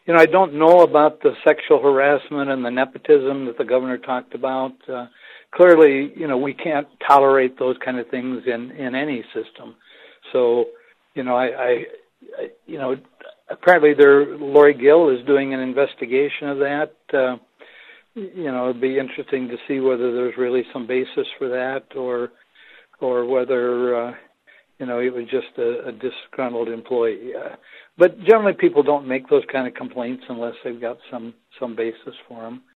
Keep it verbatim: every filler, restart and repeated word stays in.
you know, I don't know about the sexual harassment and the nepotism that the governor talked about. Uh, clearly, you know, we can't tolerate those kind of things in, in any system. So, you know, I, I, I you know, apparently there, Lori Gill is doing an investigation of that. Uh, you know, it'd be interesting to see whether there's really some basis for that, or, or whether, uh, you know, it was just a, a disgruntled employee. Uh, but generally people don't make those kind of complaints unless they've got some, some basis for them.